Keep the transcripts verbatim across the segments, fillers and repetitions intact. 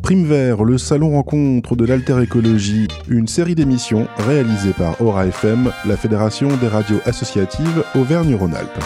Prime Vert, le salon rencontre de l'Alter Écologie, une série d'émissions réalisées par Aura F M, la Fédération des radios associatives Auvergne-Rhône-Alpes.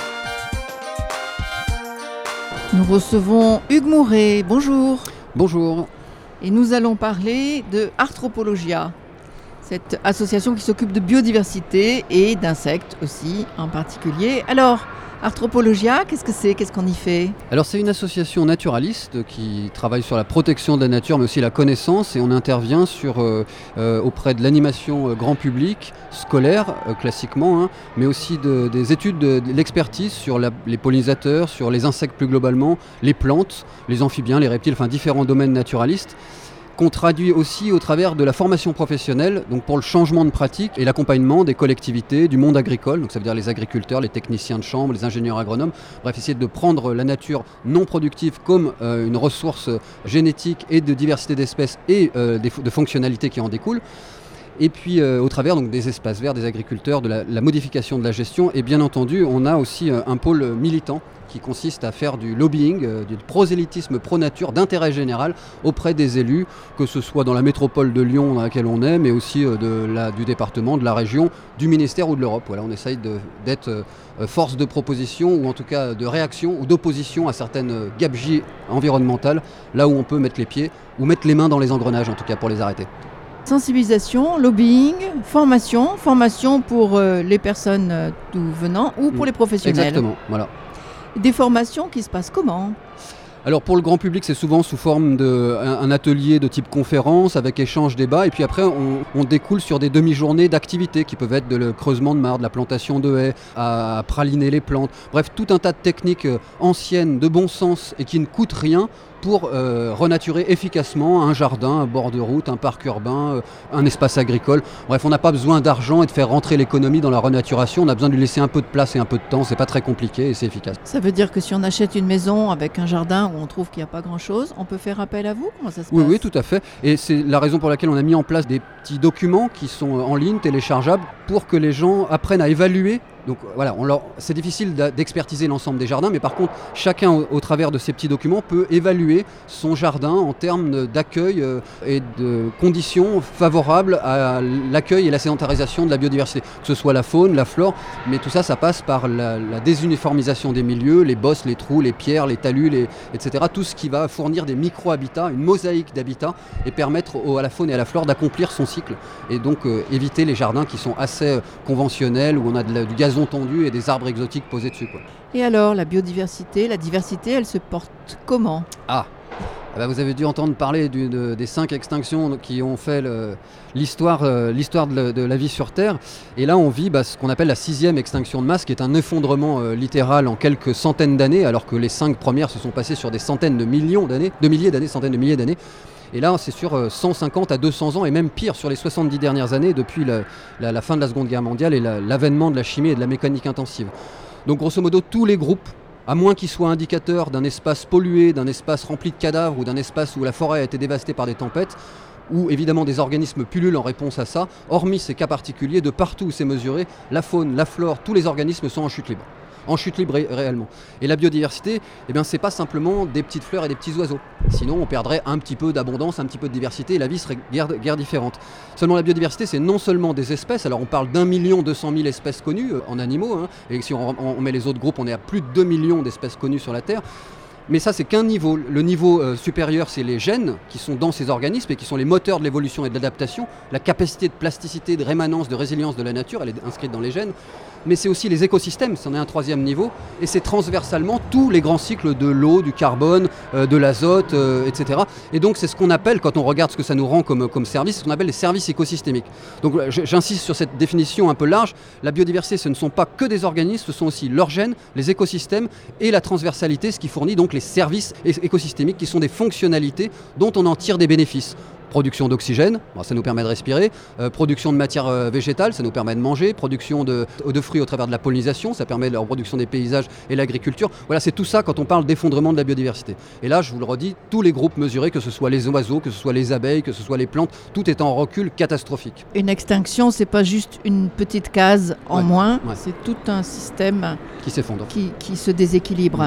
Nous recevons Hugues Mouret, bonjour. Bonjour. Et nous allons parler de Arthropologia, cette association qui s'occupe de biodiversité et d'insectes aussi en particulier. Alors, Arthropologia, qu'est-ce que c'est ? Qu'est-ce qu'on y fait ? Alors c'est une association naturaliste qui travaille sur la protection de la nature mais aussi la connaissance, et on intervient sur, euh, euh, auprès de l'animation euh, grand public, scolaire euh, classiquement, hein, mais aussi de, des études, de, de l'expertise sur la, les pollinisateurs, sur les insectes plus globalement, les plantes, les amphibiens, les reptiles, enfin différents domaines naturalistes, qu'on traduit aussi au travers de la formation professionnelle, donc pour le changement de pratique et l'accompagnement des collectivités, du monde agricole, donc ça veut dire les agriculteurs, les techniciens de chambre, les ingénieurs agronomes, bref, essayer de prendre la nature non productive comme euh, une ressource génétique et de diversité d'espèces et euh, des, de fonctionnalités qui en découlent. Et puis euh, au travers donc, des espaces verts, des agriculteurs, de la, la modification de la gestion, et bien entendu on a aussi euh, un pôle militant qui consiste à faire du lobbying, euh, du prosélytisme pro-nature d'intérêt général auprès des élus, que ce soit dans la métropole de Lyon dans laquelle on est, mais aussi euh, de la, du département, de la région, du ministère ou de l'Europe. Voilà, on essaye de, d'être euh, force de proposition, ou en tout cas de réaction ou d'opposition à certaines euh, gabegies environnementales, là où on peut mettre les pieds, ou mettre les mains dans les engrenages en tout cas pour les arrêter. Sensibilisation, lobbying, formation, formation pour euh, les personnes euh, tout venant ou pour les professionnels. Exactement, voilà. Des formations qui se passent comment ? Alors pour le grand public, c'est souvent sous forme d'un atelier de type conférence avec échange débat, et puis après on, on découle sur des demi-journées d'activités qui peuvent être de le creusement de mares, de la plantation de haies, à praliner les plantes, bref tout un tas de techniques anciennes, de bon sens et qui ne coûtent rien pour euh, renaturer efficacement un jardin, un bord de route, un parc urbain, euh, un espace agricole. Bref, on n'a pas besoin d'argent et de faire rentrer l'économie dans la renaturation, on a besoin de lui laisser un peu de place et un peu de temps, c'est pas très compliqué et c'est efficace. Ça veut dire que si on achète une maison avec un jardin où on trouve qu'il n'y a pas grand-chose, on peut faire appel à vous ? Comment ça se Oui, passe ? oui, tout à fait. Et c'est la raison pour laquelle on a mis en place des petits documents qui sont en ligne, téléchargeables, pour que les gens apprennent à évaluer. Donc voilà, on leur... c'est difficile d'expertiser l'ensemble des jardins, mais par contre, chacun au, au travers de ces petits documents peut évaluer son jardin en termes d'accueil euh, et de conditions favorables à l'accueil et la sédentarisation de la biodiversité, que ce soit la faune, la flore, mais tout ça, ça passe par la, la désuniformisation des milieux, les bosses, les trous, les pierres, les talus, les, et cetera. Tout ce qui va fournir des micro-habitats, une mosaïque d'habitats, et permettre au, à la faune et à la flore d'accomplir son cycle, et donc euh, éviter les jardins qui sont assez euh, conventionnels, où on a de la, du gazon tendu et des arbres exotiques posés dessus, quoi. Et alors, la biodiversité, la diversité, elle se porte comment ? Ah, eh ben vous avez dû entendre parler du, de, des cinq extinctions qui ont fait le, l'histoire, euh, l'histoire de, de la vie sur Terre. Et là, on vit bah, ce qu'on appelle la sixième extinction de masse, qui est un effondrement euh, littéral en quelques centaines d'années, alors que les cinq premières se sont passées sur des centaines de millions d'années, de milliers d'années, centaines de milliers d'années. Et là, c'est sur cent cinquante à deux cents ans, et même pire, sur les soixante-dix dernières années, depuis la, la, la fin de la Seconde Guerre mondiale et la, l'avènement de la chimie et de la mécanique intensive. Donc grosso modo, tous les groupes, à moins qu'ils soient indicateurs d'un espace pollué, d'un espace rempli de cadavres, ou d'un espace où la forêt a été dévastée par des tempêtes, où évidemment des organismes pullulent en réponse à ça, hormis ces cas particuliers, de partout où c'est mesuré, la faune, la flore, tous les organismes sont en chute libre. En chute libre ré- réellement. Et la biodiversité, eh bien, c'est pas simplement des petites fleurs et des petits oiseaux. Sinon, on perdrait un petit peu d'abondance, un petit peu de diversité, et la vie serait guère, guère différente. Seulement, la biodiversité, c'est non seulement des espèces, alors on parle d'un million deux cent mille espèces connues euh, en animaux, hein, et si on, on met les autres groupes, on est à plus de deux millions d'espèces connues sur la Terre. Mais ça, c'est qu'un niveau. Le niveau euh, supérieur, c'est les gènes qui sont dans ces organismes et qui sont les moteurs de l'évolution et de l'adaptation. La capacité de plasticité, de rémanence, de résilience de la nature, elle est inscrite dans les gènes. Mais c'est aussi les écosystèmes, c'en est un troisième niveau. Et c'est transversalement tous les grands cycles de l'eau, du carbone, euh, de l'azote, euh, et cetera. Et donc, c'est ce qu'on appelle, quand on regarde ce que ça nous rend comme, comme service, ce qu'on appelle les services écosystémiques. Donc, j'insiste sur cette définition un peu large. La biodiversité, ce ne sont pas que des organismes, ce sont aussi leurs gènes, les écosystèmes et la transversalité, ce qui fournit donc les services écosystémiques qui sont des fonctionnalités dont on en tire des bénéfices. Production d'oxygène, bon, ça nous permet de respirer, euh, production de matière euh, végétale, ça nous permet de manger, production de, de fruits au travers de la pollinisation, ça permet la reproduction des paysages et l'agriculture. Voilà, c'est tout ça quand on parle d'effondrement de la biodiversité. Et là, je vous le redis, tous les groupes mesurés, que ce soit les oiseaux, que ce soit les abeilles, que ce soit les plantes, tout est en recul catastrophique. Une extinction, c'est pas juste une petite case en ouais, moins, ouais. c'est tout un système qui s'effondre, qui, qui se déséquilibre.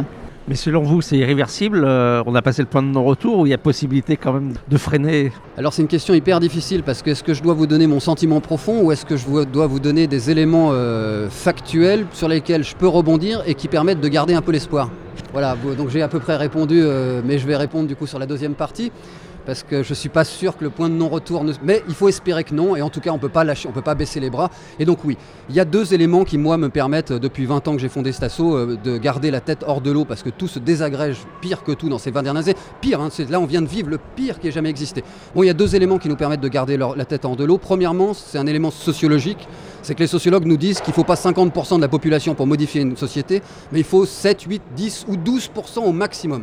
Mais selon vous, c'est irréversible, euh, on a passé le point de non-retour ou il y a possibilité quand même de freiner? Alors c'est une question hyper difficile parce que est-ce que je dois vous donner mon sentiment profond ou est-ce que je dois vous donner des éléments euh, factuels sur lesquels je peux rebondir et qui permettent de garder un peu l'espoir? Voilà, donc j'ai à peu près répondu, euh, mais je vais répondre du coup sur la deuxième partie. Parce que je ne suis pas sûr que le point de non-retour... Ne... Mais il faut espérer que non, et en tout cas on ne peut pas lâcher, on peut pas baisser les bras. Et donc oui, il y a deux éléments qui moi me permettent, depuis vingt ans que j'ai fondé cet asso, euh, de garder la tête hors de l'eau, parce que tout se désagrège pire que tout dans ces vingt dernières années. Pire, hein, c'est, là on vient de vivre le pire qui ait jamais existé. Bon, il y a deux éléments qui nous permettent de garder leur, la tête hors de l'eau. Premièrement, c'est un élément sociologique. C'est que les sociologues nous disent qu'il ne faut pas cinquante pour cent de la population pour modifier une société, mais il faut sept, huit, dix ou douze pour cent au maximum.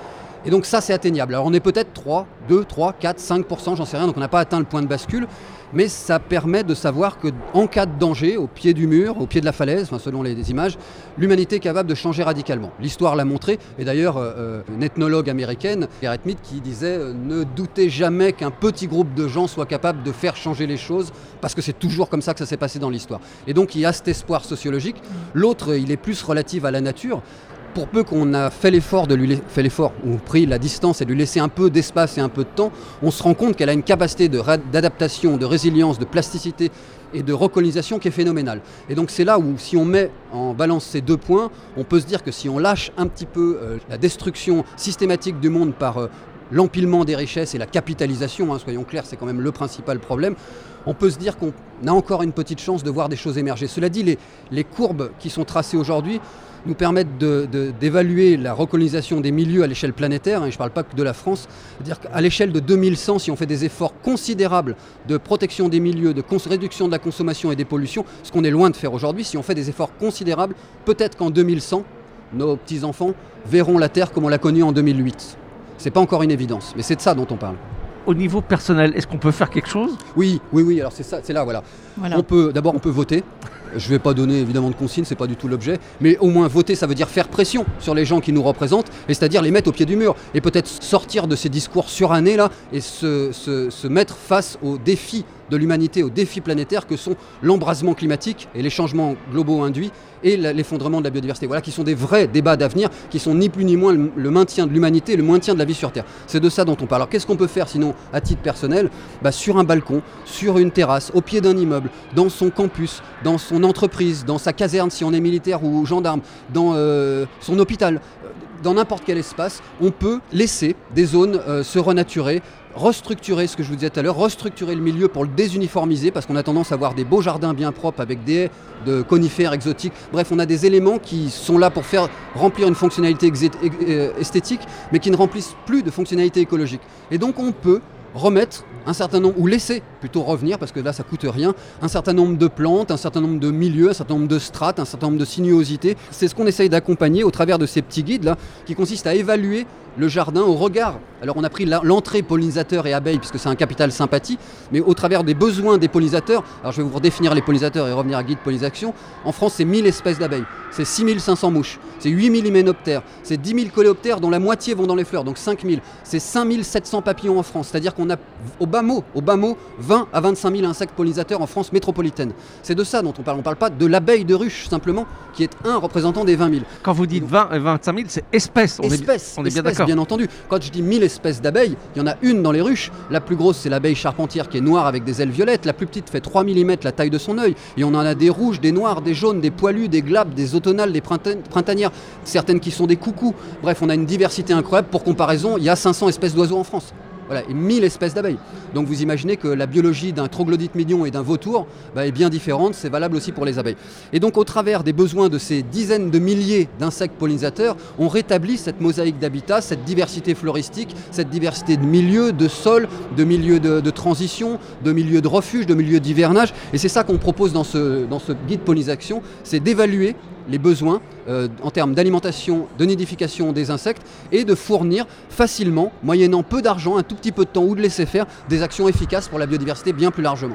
Et donc ça, c'est atteignable. Alors on est peut-être trois, deux, trois, quatre, cinq pour cent, j'en sais rien, donc on n'a pas atteint le point de bascule, mais ça permet de savoir qu'en cas de danger, au pied du mur, au pied de la falaise, enfin, selon les, les images, l'humanité est capable de changer radicalement. L'histoire l'a montré, et d'ailleurs, euh, une ethnologue américaine, Garrett Mead, qui disait euh, « Ne doutez jamais qu'un petit groupe de gens soit capable de faire changer les choses, parce que c'est toujours comme ça que ça s'est passé dans l'histoire. » Et donc il y a cet espoir sociologique. L'autre, il est plus relatif à la nature. Pour peu qu'on a fait l'effort, de lui la... fait l'effort ou pris la distance et de lui laisser un peu d'espace et un peu de temps, on se rend compte qu'elle a une capacité de ra... d'adaptation, de résilience, de plasticité et de recolonisation qui est phénoménale. Et donc c'est là où, si on met en balance ces deux points, on peut se dire que si on lâche un petit peu euh, la destruction systématique du monde par euh, l'empilement des richesses et la capitalisation, hein, soyons clairs, c'est quand même le principal problème, on peut se dire qu'on a encore une petite chance de voir des choses émerger. Cela dit, les, les courbes qui sont tracées aujourd'hui nous permettent de, de, d'évaluer la recolonisation des milieux à l'échelle planétaire, et je ne parle pas que de la France, c'est-à-dire qu'à l'échelle de deux mille cent, si on fait des efforts considérables de protection des milieux, de cons- réduction de la consommation et des pollutions, ce qu'on est loin de faire aujourd'hui, si on fait des efforts considérables, peut-être qu'en deux mille cent, nos petits-enfants verront la Terre comme on l'a connue en deux mille huit. Ce n'est pas encore une évidence, mais c'est de ça dont on parle. Au niveau personnel, est-ce qu'on peut faire quelque chose? Oui, oui, oui, alors c'est ça, c'est là, voilà. voilà. On peut, d'abord, on peut voter. Je ne vais pas donner évidemment de consignes, ce n'est pas du tout l'objet, mais au moins voter, ça veut dire faire pression sur les gens qui nous représentent, et c'est-à-dire les mettre au pied du mur, et peut-être sortir de ces discours surannés là, et se, se, se mettre face aux défis de l'humanité, aux défis planétaires que sont l'embrasement climatique et les changements globaux induits et l'effondrement de la biodiversité. Voilà qui sont des vrais débats d'avenir, qui sont ni plus ni moins le, le maintien de l'humanité, le maintien de la vie sur Terre. C'est de ça dont on parle. Alors qu'est-ce qu'on peut faire sinon à titre personnel? Bah, sur un balcon, sur une terrasse, au pied d'un immeuble, dans son campus, dans son entreprise, dans sa caserne si on est militaire ou gendarme, dans euh, son hôpital, dans n'importe quel espace, on peut laisser des zones euh, se renaturer, restructurer ce que je vous disais tout à l'heure, restructurer le milieu pour le désuniformiser, parce qu'on a tendance à avoir des beaux jardins bien propres avec des haies de conifères exotiques. Bref, on a des éléments qui sont là pour faire remplir une fonctionnalité exé- euh, esthétique, mais qui ne remplissent plus de fonctionnalité écologique. Et donc on peut remettre un certain nombre, ou laisser plutôt revenir, parce que là ça coûte rien, un certain nombre de plantes, un certain nombre de milieux, un certain nombre de strates, un certain nombre de sinuosités. C'est ce qu'on essaye d'accompagner au travers de ces petits guides là, qui consistent à évaluer le jardin au regard. Alors on a pris l'entrée pollinisateur et abeilles, puisque c'est un capital sympathie, mais au travers des besoins des pollinisateurs. Alors je vais vous redéfinir les pollinisateurs et revenir à guide pollinisation. En France, c'est mille espèces d'abeilles, c'est six mille cinq cents mouches, c'est huit mille hyménoptères, c'est dix mille coléoptères dont la moitié vont dans les fleurs, donc cinq mille. C'est cinq mille sept cents papillons en France, c'est-à-dire qu'on a au bas mot, au bas mot, vingt à vingt-cinq mille insectes pollinisateurs en France métropolitaine. C'est de ça dont on parle. On ne parle pas de l'abeille de ruche simplement, qui est un représentant des vingt mille. Quand vous dites vingt et vingt-cinq mille, c'est espèces. On espèces, est, on est bien espèces, d'accord. Bien entendu. Quand je dis mille espèces d'abeilles, il y en a une dans les ruches. La plus grosse, c'est l'abeille charpentière qui est noire avec des ailes violettes. La plus petite fait trois millimètres la taille de son œil. Et on en a des rouges, des noirs, des jaunes, des poilus, des glabres, des automnales, des printanières. Certaines qui sont des coucous. Bref, on a une diversité incroyable. Pour comparaison, il y a cinq cents espèces d'oiseaux en France. Voilà, et mille espèces d'abeilles. Donc vous imaginez que la biologie d'un troglodyte mignon et d'un vautour bah, est bien différente, c'est valable aussi pour les abeilles. Et donc au travers des besoins de ces dizaines de milliers d'insectes pollinisateurs, on rétablit cette mosaïque d'habitat, cette diversité floristique, cette diversité de milieux, de sols, de milieux de, de transition, de milieux de refuge, de milieux d'hivernage. Et c'est ça qu'on propose dans ce, dans ce guide pollinisation, c'est d'évaluer les besoins euh, en termes d'alimentation, de nidification des insectes et de fournir facilement, moyennant peu d'argent, un tout petit peu de temps ou de laisser faire, des actions efficaces pour la biodiversité bien plus largement.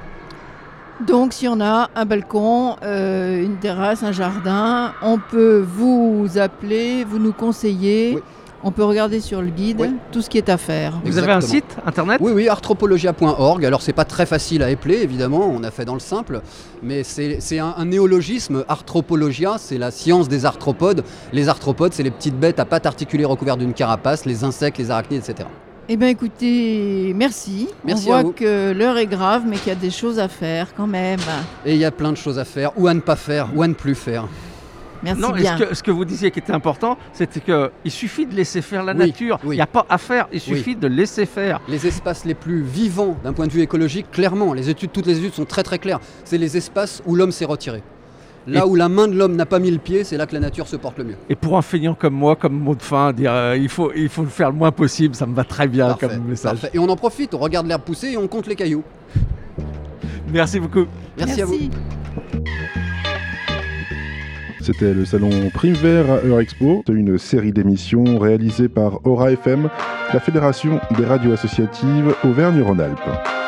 Donc si on a un balcon, euh, une terrasse, un jardin, on peut vous appeler, vous nous conseiller. Oui. On peut regarder sur le guide Oui. tout ce qui est à faire. Vous avez un Exactement. site internet? Oui, oui, arthropologia point org. Alors, c'est pas très facile à épeler, évidemment, on a fait dans le simple, mais c'est, c'est un, un néologisme. Arthropologia, c'est la science des arthropodes. Les arthropodes, c'est les petites bêtes à pattes articulées recouvertes d'une carapace, les insectes, les arachnides, et cetera. Eh bien écoutez, merci. Merci On à voit vous. que l'heure est grave, mais qu'il y a des choses à faire quand même. Et il y a plein de choses à faire, ou à ne pas faire, ou à ne plus faire. Merci Non, et bien. ce que, ce que vous disiez qui était important, c'était qu'il suffit de laisser faire la Oui, nature. Il oui. n'y a pas à faire, il suffit de laisser faire. Les espaces les plus vivants d'un point de vue écologique, clairement, les études, toutes les études sont très très claires. C'est les espaces où l'homme s'est retiré. Là Et- où la main de l'homme n'a pas mis le pied, c'est là que la nature se porte le mieux. Et pour un feignant comme moi, comme mot de fin, dire euh, il, faut, il faut le faire le moins possible, ça me va très bien Parfait, comme message. parfait. Et on en profite, on regarde l'herbe pousser et on compte les cailloux. Merci beaucoup. Merci, à vous. C'était le salon Primevère à Eurexpo, une série d'émissions réalisée par Aura F M, la Fédération des radios associatives Auvergne-Rhône-Alpes.